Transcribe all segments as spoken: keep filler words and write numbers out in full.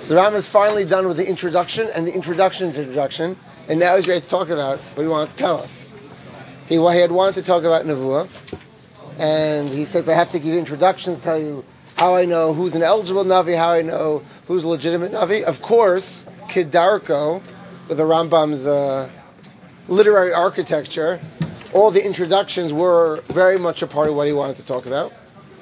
So the Rambam is finally done with the introduction and the introduction to introduction, and now he's ready to talk about what he wanted to tell us. He, he had wanted to talk about Nevuah, and he said, I have to give you introduction to tell you how I know who's an eligible Navi, how I know who's a legitimate Navi. Of course, Kedarko, with the Rambam's uh, literary architecture, all the introductions were very much a part of what he wanted to talk about.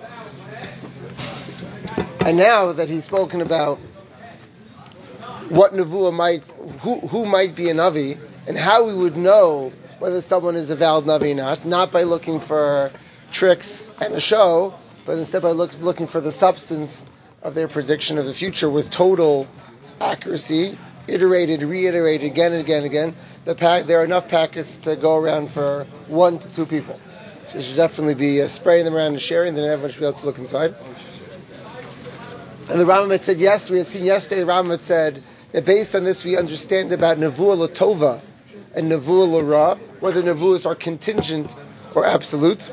And now that he's spoken about what Nevuah might, who, who might be a Navi, and how we would know whether someone is a valid Navi or not, not by looking for tricks and a show, but instead by look, looking for the substance of their prediction of the future with total accuracy, iterated, reiterated again and again and again. The pack, there are enough packets to go around for one to two people. So you should definitely be uh, spraying them around and sharing, then everyone should be able to look inside. And the Rambam had said, yes, we had seen yesterday, the Rambam had said that based on this we understand about Nevuah Latova and Nevuah Lara, whether Nevuahs are contingent or absolute.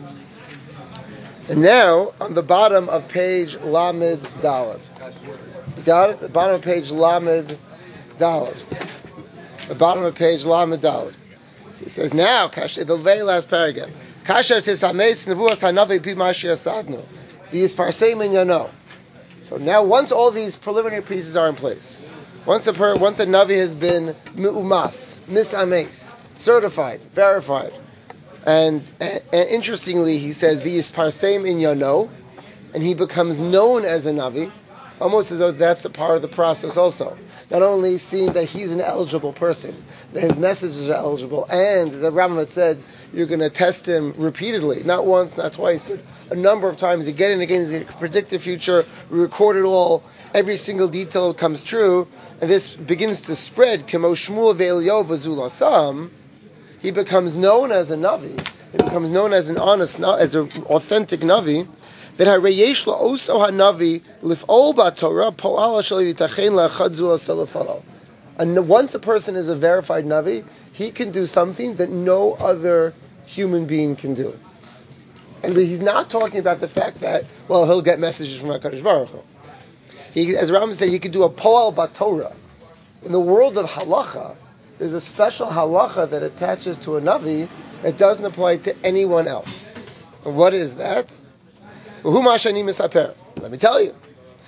And now, on the bottom of page Lamed Daled. You got it? The bottom of page Lamed Daled. The bottom of page Lamed Daled. So he says, now, the very last paragraph. Kasher tisameis nevuas hanavi pimashi asadnu. V'yisparsei min yano. So now, once all these preliminary pieces are in place, once a per, once a Navi has been mi'umas, misames, certified, verified, and, and, and interestingly, he says v'yisparsei min yano, and he becomes known as a Navi, almost as though that's a part of the process also. Not only seeing that he's an eligible person, that his messages are eligible, and the Rambam had said you're going to test him repeatedly, not once, not twice, but a number of times, again and again, to predict the future, record it all, every single detail comes true, and this begins to spread. Kemo Shmuel ve'Eliyahu v'zulasam, he becomes known as a Navi, he becomes known as an honest, as an authentic Navi. That hareyesh lo oso hanavi lifol b'Torah po'al shel yitachen la'achad zulasel. And once a person is a verified Navi, he can do something that no other human being can do. And he's not talking about the fact that, well, he'll get messages from HaKadosh Baruch Hu. He, as Rambam said, he could do a po'al b'Torah. In the world of halacha, there's a special halacha that attaches to a Navi that doesn't apply to anyone else. And what is that? Let me tell you.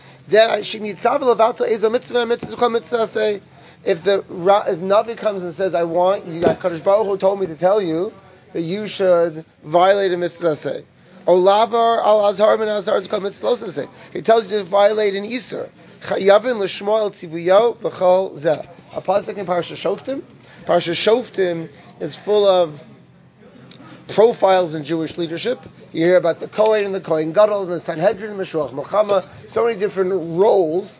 If the if Navi comes and says, I want you, HaKadosh Baruch Hu told me to tell you that you should violate a mitzvah say. Or lavar al azhar min azhar is called mitzvah say. He tells you to violate an Isur. Chayavin l'shmo el tivuyo b'chol zeh. A pasuk in Parsha Shoftim. Parsha Shoftim is full of profiles in Jewish leadership. You hear about the Kohen and the Kohen Gadol and the Sanhedrin, Meshuach Melchama, so many different roles.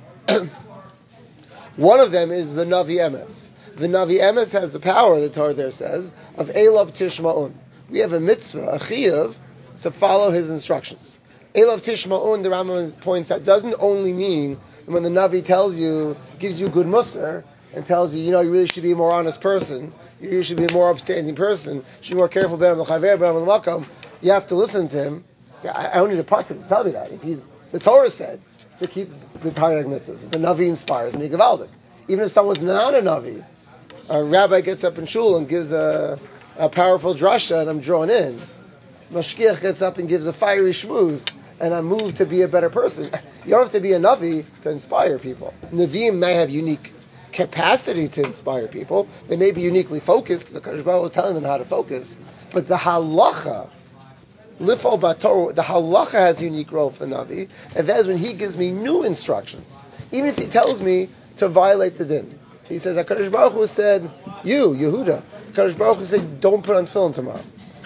One of them is the Navi Emes. The Navi Emes has the power, the Torah there says, of Elav Tishma'un. We have a mitzvah, a chiyuv, to follow his instructions. Elav Tishma'un, the Rambam points out, doesn't only mean when the Navi tells you, gives you good musar, and tells you, you know, you really should be a more honest person, you should be a more upstanding person, you should be more careful, you have to listen to him. I don't need a pasuk to tell me that. If he's, the Torah said to keep the Torah mitzvahs. If the Navi inspires me, Gavaldik. Even if someone's not a Navi, a rabbi gets up in shul and gives a, a powerful drasha and I'm drawn in. Mashgiach gets up and gives a fiery shmooze and I'm moved to be a better person. You don't have to be a Navi to inspire people. Naviim may have unique capacity to inspire people. They may be uniquely focused because the Kadosh Baruch Hu is telling them how to focus. But the halacha, Lifol Bator, the halacha has a unique role for the Navi, and that is when he gives me new instructions. Even if he tells me to violate the din. He says, HaKadosh Baruch Hu said, you, Yehuda, HaKadosh Baruch Hu said, don't put on film tomorrow.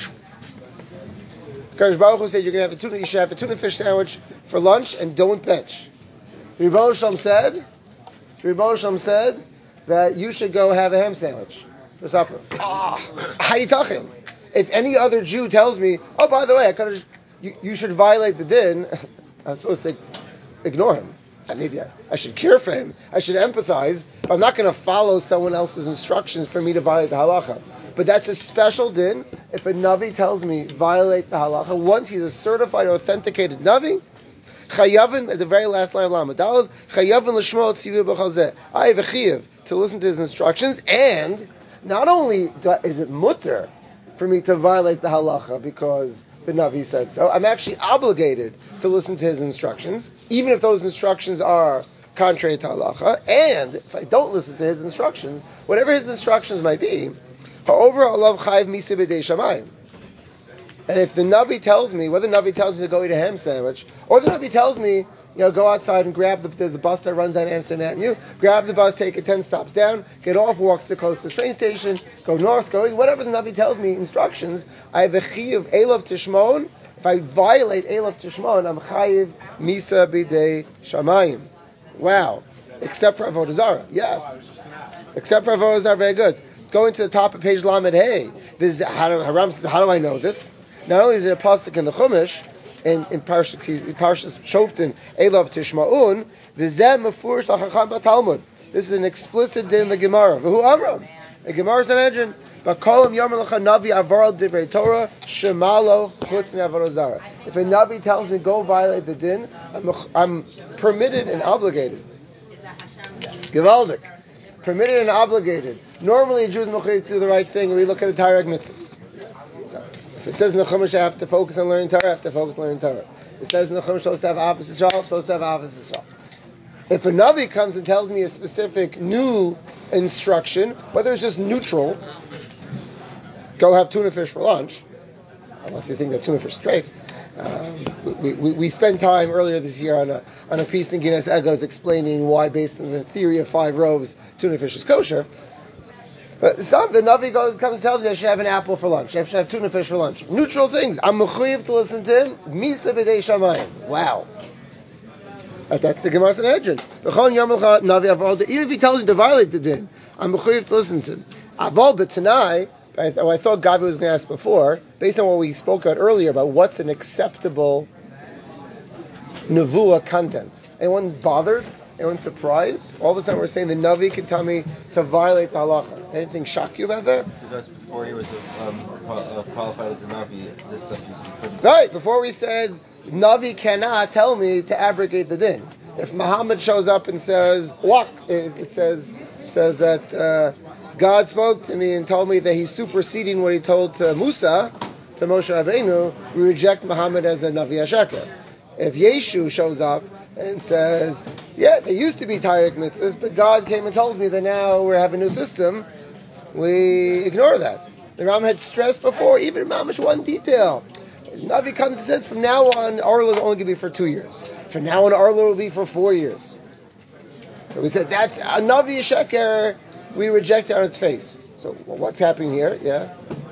HaKadosh Baruch Hu said, you're going to have a tuna, you should have a tuna fish sandwich for lunch and don't bench. Rebbe Shalom said, Rebbe Shalom said that you should go have a ham sandwich for supper. Oh, how you talking? If any other Jew tells me, oh, by the way, I could you, you should violate the din, I'm supposed to ignore him. Maybe I, I should care for him. I should empathize. But I'm not going to follow someone else's instructions for me to violate the halacha. But that's a special din. If a Navi tells me violate the halacha, once he's a certified, authenticated Navi, Chayavin, at the very last line of Lamed Daled, Chayavin l'shmo tzivu b'chazeh. I have a chiyuv to listen to his instructions, and not only is it mutter for me to violate the halacha because the Navi said so, I'm actually obligated to listen to his instructions, even if those instructions are contrary to halacha. And if I don't listen to his instructions, whatever his instructions might be, ha'over alav chayiv misa b'dei shamayim. And if the Navi tells me, whether the Navi tells me to go eat a ham sandwich, or the Navi tells me, you know, go outside and grab the, there's a bus that runs down Amsterdam Avenue, grab the bus, take it ten stops down, get off, walk to the closest train station, go north, go east, whatever the Navi tells me, instructions, I have a chiyuv elav tishmon. If I violate elav tishmon, I'm chayiv misa b'dei shamayim. Wow. Except for Avodah Zarah. Yes. Except for Avodah Zarah, very good. Going to the top of page Lamed Hey, this is how do, Haram says, how do I know this? Not only is it a pasuk in the Chumash, in in Parshas Parshas Shoftim, Elav Tishma'un, v'zeh mefurish l'chacham b'Talmud. This is an explicit din in the Gemara. V'hu Amram, the Gemara is an engine. B'kolam yomer l'cha Navi avar al divrei Torah shemalo chutz me'avodah zarah. If a Navi tells me go violate the din, I'm, I'm permitted and obligated. Gewaldik, permitted and obligated. Normally, a Jew is mechuyev to do the right thing, and we look at the Tarek mitzvahs. So, if it says in the Chumash I have to focus on learning Torah, I have to focus on learning Torah. It says in the Chumash I'm supposed to have Avos Yisrael, I'm supposed to have Avos Yisrael. If a Navi comes and tells me a specific new instruction, whether it's just neutral, go have tuna fish for lunch, unless you think that tuna fish is strafe. Um, we, we, we spent time earlier this year on a on a piece in Guinness Egos explaining why, based on the theory of five rows, tuna fish is kosher. But some, the Navi goes, comes and tells me I should have an apple for lunch, I should have tuna fish for lunch. Neutral things. I'm mechuyev to listen to him. Misa b'dei shamayim. Wow. That, that's the Gemara Sanhedrin. Even if he tells me to violate the din, I'm mechuyev to listen to him. Aval b'tanai, I, th- I thought Gabi was going to ask before, based on what we spoke about earlier about what's an acceptable nevuah content. Anyone bothered? Anyone surprised? All of a sudden we're saying the Navi can tell me to violate the halacha. Anything shock you about that? Because before he was um, qualified as a Navi, this stuff you couldn't. Right, before we said Navi cannot tell me to abrogate the din. If Muhammad shows up and says, walk, it, it says says that uh, God spoke to me and told me that he's superseding what he told to Musa, to Moshe Rabbeinu, we reject Muhammad as a Navi HaSheker. If Yeshu shows up and says, yeah, there used to be Tarek mitzvahs, but God came and told me that now we have a new system, we ignore that. The Ram had stressed before, even Mamish one detail. Navi comes and says, from now on, Arla is only going to be for two years. From now on, Arla will be for four years. So we said, that's a Navi Sheker, we reject it on its face. So what's happening here? Yeah?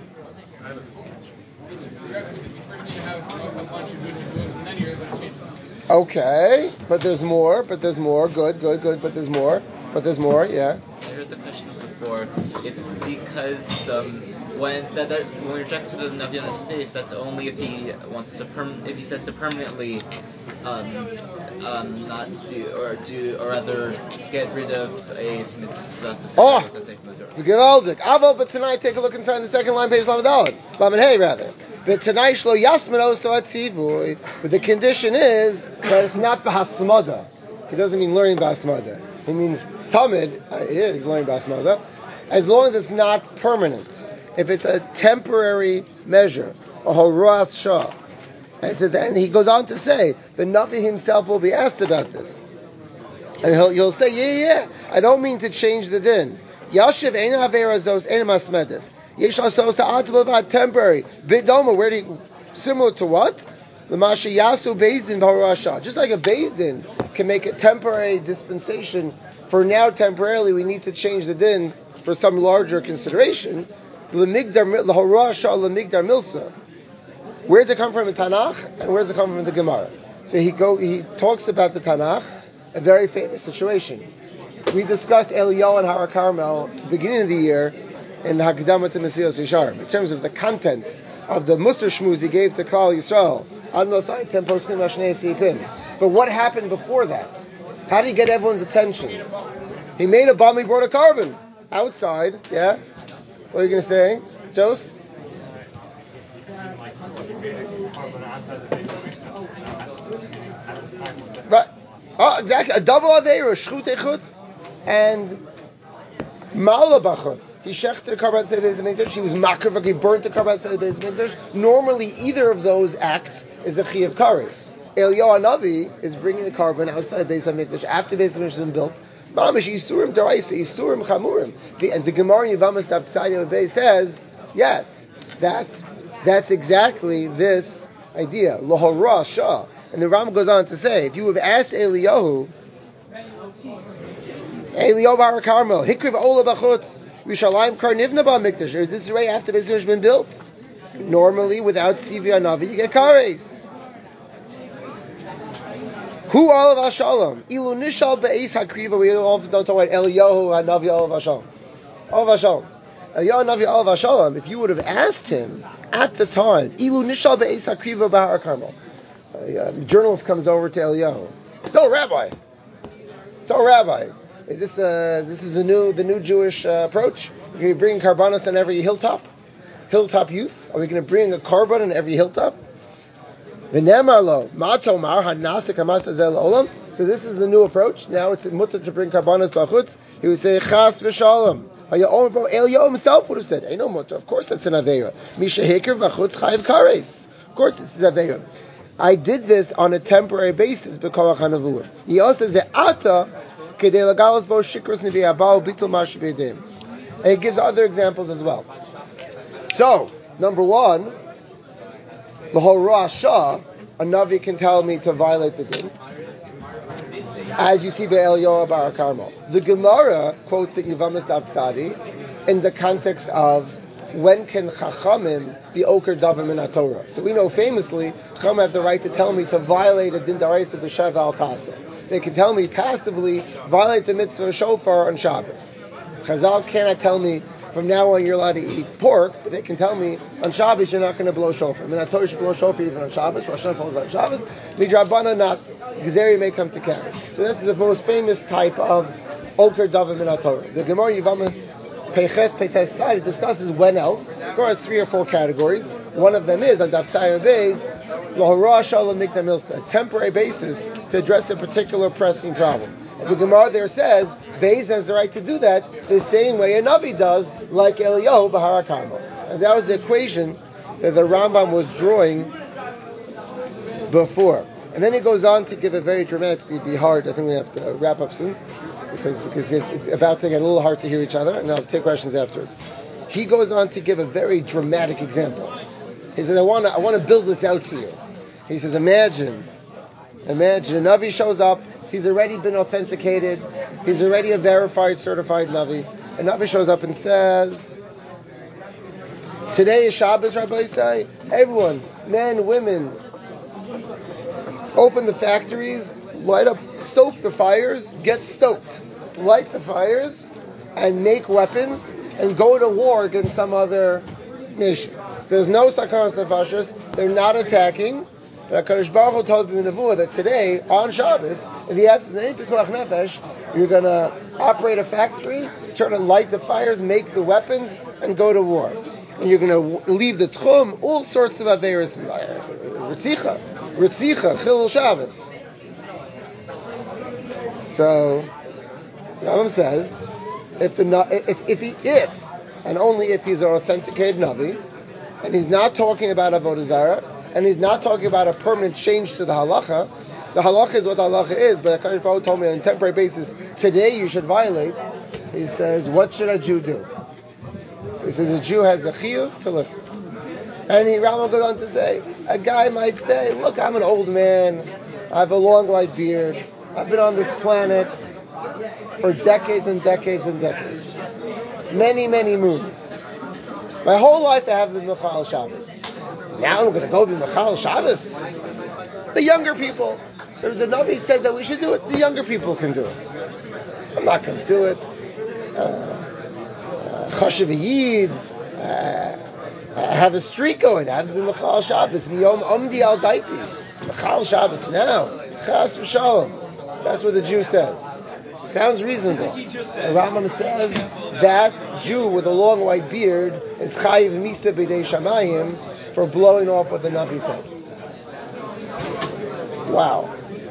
Okay, but there's more, but there's more, good, good, good, but there's more, but there's more, yeah. I heard the question before. It's because um, when that, that when we reject the Navi on his face, that's only if he wants to perm- if he says to permanently um, um, not do or do or rather get rid of a mitzvah. Oh, Gewaldik. Aval, but tonight take a look inside the second line, page Lamed Daled, Lamed Hey rather. But tonight shlo yasmino so atzivui. But the condition is that it's not b'hasmada. He doesn't mean learning b'hasmada. He means tamid. Uh, it is learning b'hasmada, as long as it's not permanent. If it's a temporary measure, a horas shah. And so then he goes on to say the Navi himself will be asked about this, and he'll he'll say, yeah, yeah, I don't mean to change the din. Yashiv ein averazos ein masmedes. Yesh asos ta'atba temporary. Bidoma, where do you, similar to what? The Masha Yasu Bezdin Barasha. Just like a Bezdin can make a temporary dispensation for now temporarily, we need to change the din for some larger consideration. L'migdar l'horasha l'migdar milsa. Where does it come from in Tanakh, and where does it come from in the Gemara? So he go he talks about the Tanakh, a very famous situation. We discussed Eliyahu and Har Carmel at the beginning of the year in the Hakdama to Mesilas Yesharim, in terms of the content of the Musar Shmuz he gave to Klal Yisrael. But what happened before that? How did he get everyone's attention? He made a bomb, he brought a carbon outside, yeah? What are you going to say, Jos? Right. Oh, exactly. A double aveira, shchute chutz, and mala bachutz. He shecht the karban tzei beis hamikdash. He was makar, he burnt the karban tzei beis hamikdash. Normally, either of those acts is a chi of kares. Eliyahu Hanavi is bringing the karban outside beis hamikdash after beis hamikdash has been built. Mamish yisurim daraisa, yisurim chamurim. The and the Gemara in Yevamos Daf Tzayin Bey says, yes, that's that's exactly this idea. Lohora shah. And the Ram goes on to say, if you have asked Eliyahu, Eliyahu Bar Carmel, Hikriv Ola Bachutz, Yushalayim Karnivna Ba Mikdash. Is this right after Beis Hamikdash has been built? Normally, without Sivi Hanavi, you get kares. Who all of Hashalom? Ilu Nishal Be'ez Hakriva. We don't talk about Eliyahu Hanavi all of Hashalom. All of Hashalom. Eliyahu Hanavi all of Hashalom. If you would have asked him at the time, Ilu Nishal Be'ez Hakriva Bahar Carmel. A uh, journalist comes over to Eliyahu. So, Rabbi. So, Rabbi. Is this uh, this is the new the new Jewish uh, approach? Are we bring karbanos on every hilltop? Hilltop youth? Are we going to bring a karban on every hilltop? V'nemar matomar hanasik hamas hazel olam. So this is the new approach. Now it's mutter to bring karbanos b'achutz. He would say chas v'shalom. Eliyahu himself would have said, "Ain't no mutter." Of course, that's an aveira. Misha hikr v'achutz chayiv kares. Of course, this is aveira. I did this on a temporary basis because of He also says ata kedei lagalos bo shikros nevi abal bitul mash b'edim. And it gives other examples as well. So, number one, the whole Rasha, a Navi can tell me to violate the din, as you see by Eliyahu Bar Carmel. The Gemara quotes it Yevamos Daf Tzadi in the context of when can Chachamim be Oker Davim in Torah. So we know famously, Chachamim have the right to tell me to violate a din daraisa b'shav al tasa. They can tell me passively, violate the mitzvah of shofar on Shabbos. Chazal cannot tell me, from now on you're allowed to eat pork, but they can tell me, on Shabbos you're not going to blow shofar. I mean, Torah should blow shofar even on Shabbos, Rosh Hashanah falls on Shabbos, Midrabana not, Gezeri may come to carry. So this is the most famous type of Oker Davim in Torah. The Gemara Yevamos Peches Petes side discusses when else. Of course, three or four categories. One of them is on Daf Tzayir Beis, Lohora Shalom Mikdam Milsa, a temporary basis to address a particular pressing problem. And the Gemara there says Beis has the right to do that the same way a Navi does, like Eliyahu Bahar Carmel. And that was the equation that the Rambam was drawing before. And then he goes on to give a very dramatically be hard. I think we have to wrap up soon because it's about to get a little hard to hear each other, and I'll take questions afterwards. He goes on to give a very dramatic example. He says, I want to I want to build this out for you. He says, imagine, imagine a Navi shows up, he's already been authenticated, he's already a verified, certified Navi. A Navi shows up and says, today is Shabbos, Rabbi Yisai. Everyone, men, women, open the factories, light up, stoke the fires, get stoked, light the fires, and make weapons, and go to war against some other nation. There's no sakanas nefashos, they're not attacking. But HaKadosh Baruch Hu told in the Nevuah that today, on Shabbos, in the absence of any pikuach nefesh, you're going to operate a factory, turn to light the fires, make the weapons, and go to war. And you're going to leave the tchum, all sorts of averos, ritzicha, ritzicha, chilul Shabbos. So, Rambam says, if the if if he if and only if he's an authenticated Navi, and he's not talking about avodah zarah, and he's not talking about a permanent change to the halacha. The halacha is what the halacha is, but HaKadosh Baruch Hu told me on a temporary basis, today you should violate. He says, what should a Jew do? So he says a Jew has a chiyuv to listen. And he Rambam goes on to say, a guy might say, look, I'm an old man, I have a long white beard, I've been on this planet for decades and decades and decades. Many, many moons. My whole life I have been Mechal Shabbos. Now I'm going to go be Mechal Shabbos? The younger people. There's a Navi said that we should do it. The younger people can do it. I'm not going to do it. Chashav Yid. I have a streak going. I have to be Mechal Shabbos. Miyom Omdi Al Daiti. Mechal Shabbos now. Chas v'shalom. That's what the Jew says. Sounds reasonable. The Rambam says that Jew with a long white beard is chayiv misa b'dei shamayim for blowing off what the Navi said. Wow.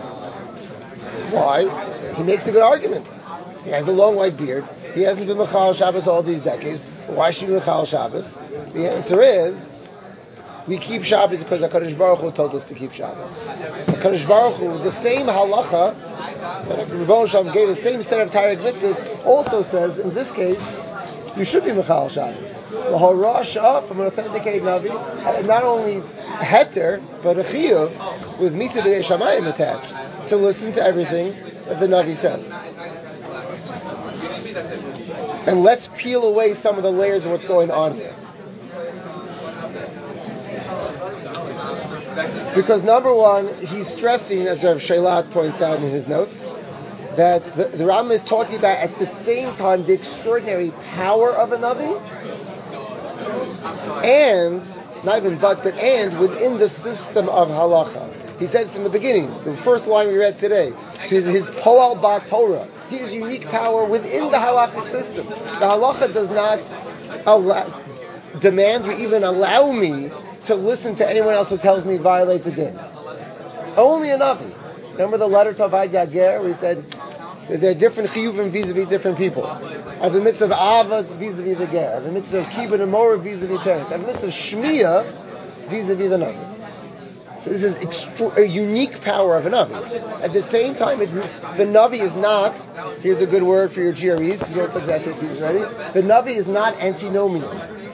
Why? He makes a good argument. He has a long white beard. He hasn't been Mechal Shabbos all these decades. Why should he be Mechal Shabbos? The answer is, we keep Shabbos because HaKadosh Baruch Hu told us to keep Shabbos. HaKadosh Baruch Hu, the same halacha that Rebbeinu Shalom gave, the same set of Taryag mitzvahs, also says, in this case, you should be Mechal Shabbos. The whole Rasha, from an authenticated Navi, not only heter, but a chiyuv with mitzvah b'nei shamayim attached, to listen to everything that the Navi says. And let's peel away some of the layers of what's going on here. Because number one, he's stressing, as Rav Sheilat points out in his notes, that the, the Rambam is talking about at the same time the extraordinary power of a Navi, and, not even but, but and within the system of halacha. He said from the beginning, the first line we read today, to his Poal Ba Torah, he has unique power within the halachic system. The halacha does not allow, demand or even allow me to listen to anyone else who tells me violate the din. Only a Navi. Remember the letter to Avad Yager where he said that there are different chiyuvim vis-a-vis different people. I have a mitzvah of Ava vis-a-vis the Ger. I have a mitzvah of Kibbutz and Morah vis-a-vis parent. I have a mitzvah of Shmiya vis-a-vis the Navi. So this is extra- a unique power of a Navi. At the same time, it, the Navi is not, here's a good word for your G R Es, because you all took the S A Ts already, the Navi is not antinomian.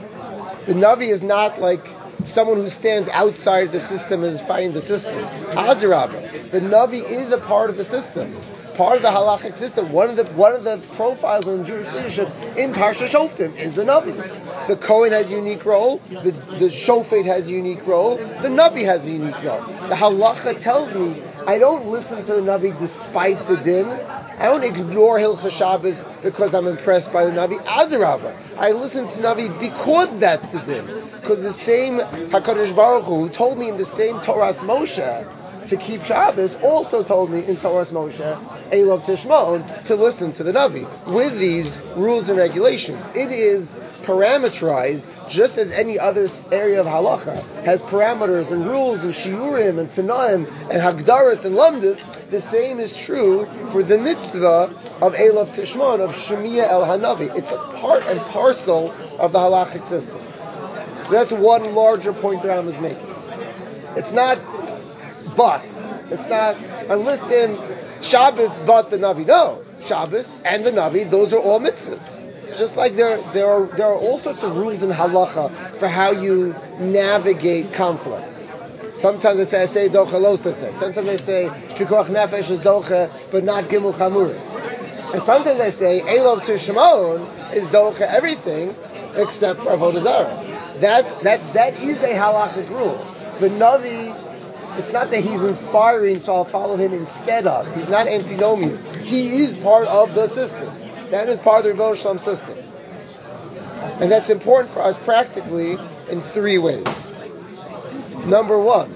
The Navi is not like someone who stands outside the system and is fighting the system. Hadirabah. The Navi is a part of the system, part of the halachic system. One of the one of the profiles in Jewish leadership in Parsha Shoftim is the Navi. The Kohen has a unique role. The the Shofet has a unique role. The Navi has a unique role. The halacha tells me I don't listen to the Navi despite the din. I don't ignore Hilchah Shabbos because I'm impressed by the Navi. Adarabah. I listen to Navi because that's the din. Because the same HaKadosh Baruch Hu, who told me in the same Torahs Moshe to keep Shabbos, also told me in Torahs Moshe, Elov Tishmon, to listen to the Navi. With these rules and regulations. It is parameterized just as any other area of halacha has parameters and rules and shiurim and tanaim and hagdaras and lamdas. The same is true for the mitzvah of Elov Tishmon, of Shemiya El Hanavi. It's a part and parcel of the halachic system. That's one larger point that Ram is making. It's not but. It's not unless in Shabbos but the Navi. No, Shabbos and the Navi, those are all mitzvahs. Just like there, there are there are all sorts of rules in halacha for how you navigate conflicts. Sometimes they say, I say docha lo say. Sometimes they say pikuach nefesh is docha, but not gimel chamuris. And sometimes they say elov tishmon is docha everything except for avodah zarah. That's that that is a halachic rule. The Navi, it's not that he's inspiring, so I'll follow him instead of. He's not antinomian. He is part of the system. That is part of the Rebbeinu Shalom system. And that's important for us practically in three ways. Number one,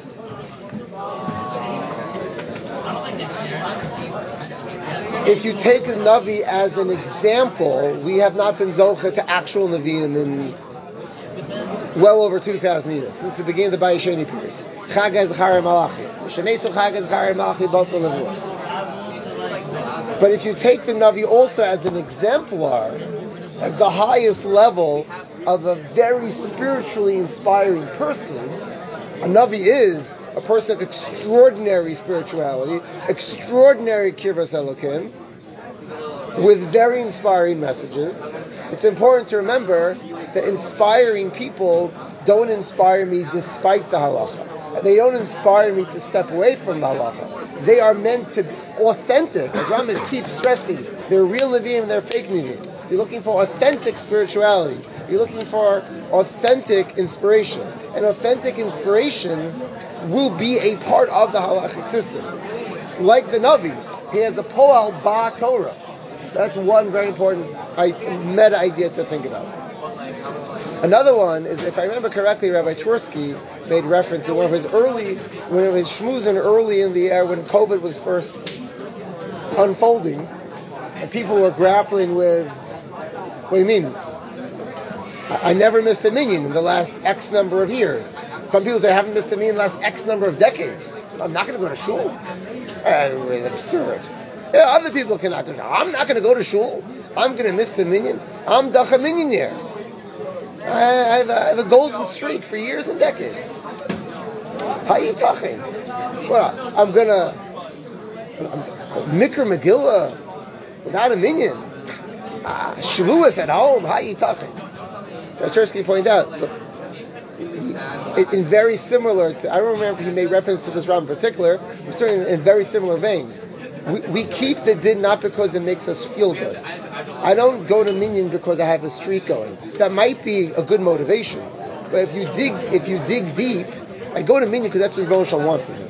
if you take a Navi as an example, we have not been Zocha to actual Naviim in well over two thousand years, since the beginning of the Bayesheni period. Chagay Zechariah Malachi. Shemesu Chagay Zechariah Malachi both for Levuah. But if you take the Navi also as an exemplar, as the highest level of a very spiritually inspiring person, a Navi is a person of extraordinary spirituality, extraordinary Kirvas Elokim, with very inspiring messages. It's important to remember that inspiring people don't inspire me despite the halacha. They don't inspire me to step away from the halacha. They are meant to be authentic. As Rambam keeps stressing, they're real Nevi'im, they're fake Nevi'im. You're looking for authentic spirituality. You're looking for authentic inspiration. And authentic inspiration will be a part of the halachic system. Like the Navi, he has a Poal Ba Torah. That's one very important meta idea to think about. Another one is, if I remember correctly, Rabbi Twersky made reference to one of his early, one of his shmuzin early in the era when COVID was first unfolding, and people were grappling with, what do you mean? I, I never missed a minyan in the last X number of years. Some people say I haven't missed a minyan in the last X number of decades. I'm not going to go to shul. Uh, it's absurd. Yeah, other people cannot go. I'm not going to go to shul. I'm going to miss the minyan. I'm dacha minyan. I, I, have a, I have a golden streak for years and decades. How are you talking? Well, I'm going to Mikra Megillah without a minyan. Ah, Shavuos at home. How are you talking? So Achersky pointed out, look, in, in very similar to, I don't remember if he made reference to this Ram in particular, but certainly in, in very similar vein. We, we keep the din not because it makes us feel good. I don't go to minyan because I have a streak going. That might be a good motivation, but if you dig, if you dig deep, I go to minyan because that's what Rebbe Shal wants of me.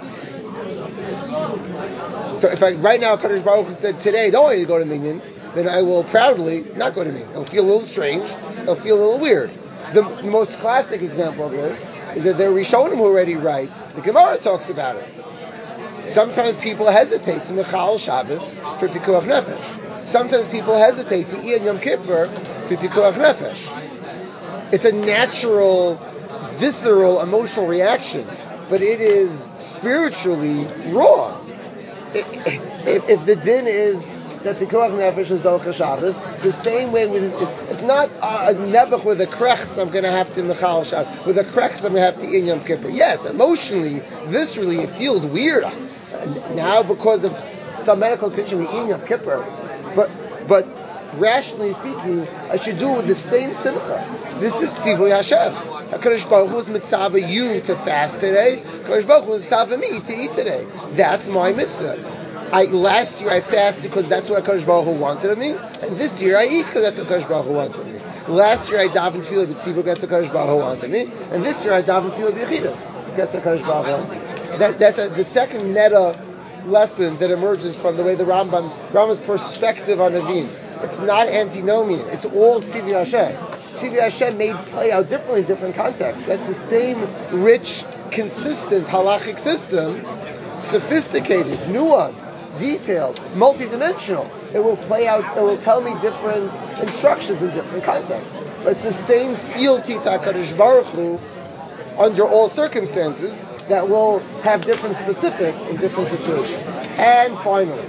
So if I right now Kadosh Baruch Hu said today don't want you to go to minyan, then I will proudly not go to minyan. It'll feel a little strange. It'll feel a little weird. The, the most classic example of this is that there are Rishonim who already write. The Gemara talks about it. Sometimes people hesitate to Mechal Shabbos for Pikuach Nefesh. Sometimes people hesitate to eat Yom Kippur for Pikuach Nefesh. It's a natural, visceral, emotional reaction, but it is spiritually wrong. If, if the din is that Pikuach Nefesh is Docha Shabbos, the same way with it's not a nebuch with a krechts I'm going to have to Mechal Shabbos, with a krechts I'm going to have to eat Yom Kippur. Yes, emotionally, viscerally, it feels weird. Now, because of some medical condition, we eat Yom Kippur, but but rationally speaking, I should do it with the same simcha. This is Tzivui Hashem. HaKadosh Baruch Hu was mitzvah you to fast today. HaKadosh Baruch Hu was mitzvah me to eat today. That's my mitzvah. I last year I fasted because that's what HaKadosh Baruch Hu wanted of me, and this year I eat because that's what HaKadosh Baruch Hu wanted of me. Last year I davened tefillah b'tzibur, that's what HaKadosh Baruch Hu wanted of me, and this year I davened tefillah b'yechidas, that's what HaKadosh Baruch Hu wanted of me. That, that's a, the second meta lesson that emerges from the way the Rambam, Rambam's perspective on Nevi'im. It's not antinomian. It's all Tzivui Hashem. Tzivui Hashem may play out differently in different contexts. That's the same rich, consistent halachic system, sophisticated, nuanced, detailed, multidimensional. It will play out, it will tell me different instructions in different contexts. But it's the same fealty to HaKadosh Baruch Hu under all circumstances that will have different specifics in different situations. And finally,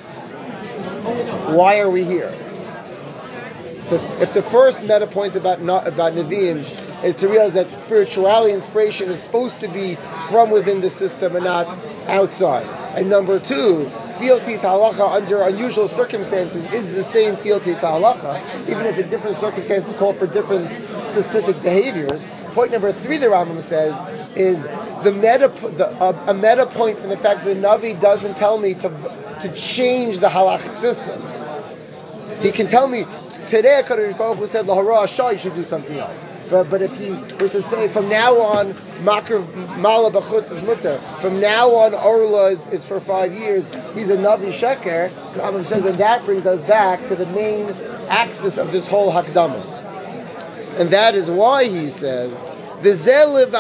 why are we here? So if the first meta point about not, about Nevi'im is to realize that spirituality, inspiration is supposed to be from within the system and not outside. And number two, fealty to halacha under unusual circumstances is the same fealty to halacha, even if in different circumstances call for different specific behaviors. Point number three, the Rambam says, is the meta, the, uh, a meta point from the fact that the Navi doesn't tell me to to change the halachic system. He can tell me today, HaKadosh Baruch Hu said lahara ashah, you should do something else. But but if he were to say from now on makar mala b'chutz is mutter, from now on orla is, is for five years, he's a Navi sheker. The Rambam says, and that brings us back to the main axis of this whole hakdama. And that is why he says, within the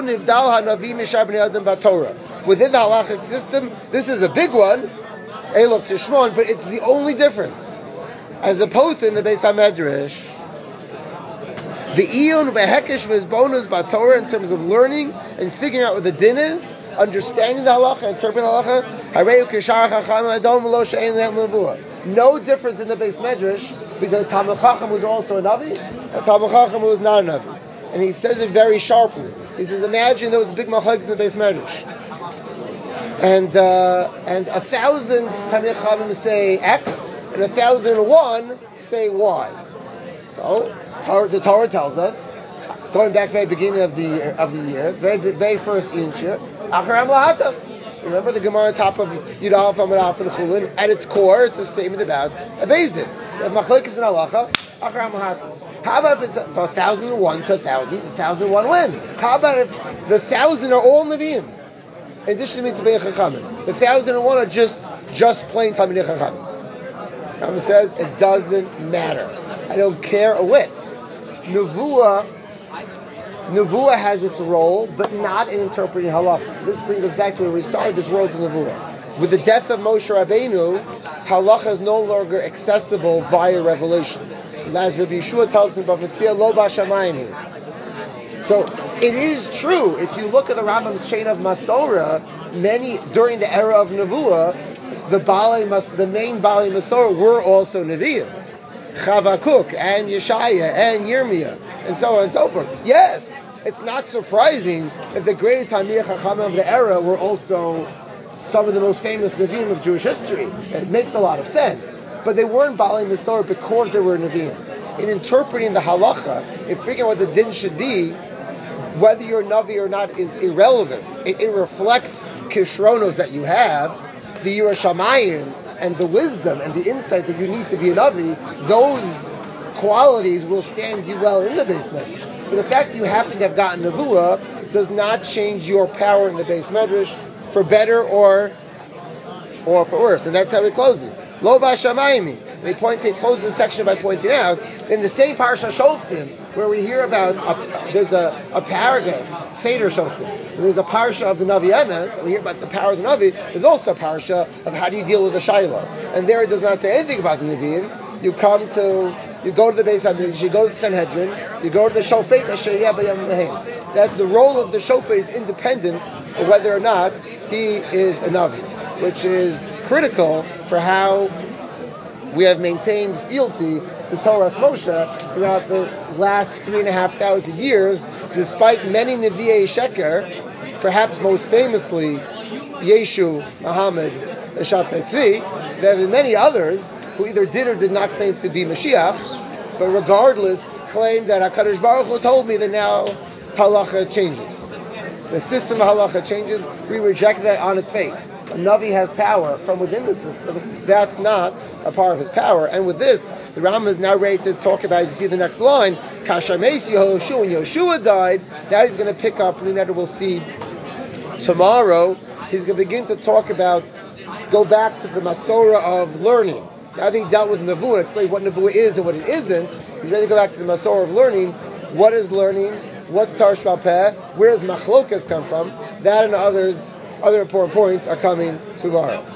halachic system, this is a big one, Elok Tishmon, but it's the only difference. As opposed to in the Beis HaMedrash, the Iyun v'hekesh v'izbonus b'Torah in terms of learning and figuring out what the din is, understanding the halacha, interpreting the halacha, hareu kishar chacham adom lo she'ein lehem nevuah. No difference in the Beis Medrash because Talmid Chacham was also a Navi, and Talmid Chacham was not a Navi. And he says it very sharply. He says, imagine there was a big machlokes in the Beis Medrash. And uh, and a thousand Talmid Chacham say X, and a thousand and one say Y. So Torah, the Torah tells us, going back to the very beginning of the of the year, very very first inshir, Acharam Lahatas. Remember the Gemara top of Yudal from Alaf and Chulin. At its core, it's a statement about a Beis Din. Machlokes in halacha, Acharam Lahatas. How about if it's a, so a thousand and one to a thousand, a thousand and one when? How about if the thousand are all Nevi'im? In addition to Mitzvah Chachamim, the thousand and one are just just plain Talmidei Chachamim. Rambam says it doesn't matter. I don't care a whit. Nevuah, Nevuah has its role, but not in interpreting halacha. This brings us back to where we started this world of Nevuah. With the death of Moshe Rabbeinu, halacha is no longer accessible via revelation. As Rabbi Yeshua tells him, lo b'shamayim. So it is true. If you look at the Rambam's chain of Masorah, many during the era of Nevuah, the Balei Mas, the main Balei Masorah were also Nevi'im. Chavakuk and Yeshaya and Yirmiyah and so on and so forth. Yes, it's not surprising that the greatest Talmidei Chachamim of the era were also some of the most famous Nevi'im of Jewish history. It makes a lot of sense. But they weren't Balei Masorah because they were Nevi'im. In interpreting the halacha, in figuring out what the din should be, whether you're a Navi or not is irrelevant. It, it reflects Kishronos that you have, the Yirah Shamayim, and the wisdom and the insight that you need to be a Navi. Those qualities will stand you well in the Beis Medrash. But the fact that you happen to have gotten Nevuah does not change your power in the Beis Medrash for better or or for worse. And that's how it closes. Lo b'shamayim. And he points, he closes the section by pointing out, in the same Parsha Shoftim, where we hear about, a, there's a, a paragraph, Seder Shoftim, there's a Parsha of the Navi Emes, and we hear about the power of the Navi, there's also a Parsha of how do you deal with the Shiloh. And there it does not say anything about the Nevi'im. You come to, you go to the Beis HaMikdash, you go to the Sanhedrin, you go to the Shofet, that the role of the Shofet is independent of whether or not he is a Navi, which is critical for how we have maintained fealty to Torah's Moshe throughout the last three and a half thousand years, despite many Nevi'ei Sheker, perhaps most famously Yeshu, Muhammad, and Shabtai Tzvi. There are many others who either did or did not claim to be Mashiach, but regardless claimed that HaKadosh Baruch Hu told me that now halacha changes. The system of halacha changes. We reject that on its face. A Navi has power from within the system. That's not a part of his power. And with this, the Rambam is now ready to talk about, as you see the next line, Kashames Yehoshua, when Yehoshua died, now he's going to pick up, and we'll see tomorrow, he's going to begin to talk about, go back to the Masorah of learning. Now that he dealt with Nevuah, explain what Nevuah is and what it isn't, he's ready to go back to the Masorah of learning. What is learning? What's Tar Shval Peh? Where does Machlokas come from? That and others, other important points are coming tomorrow.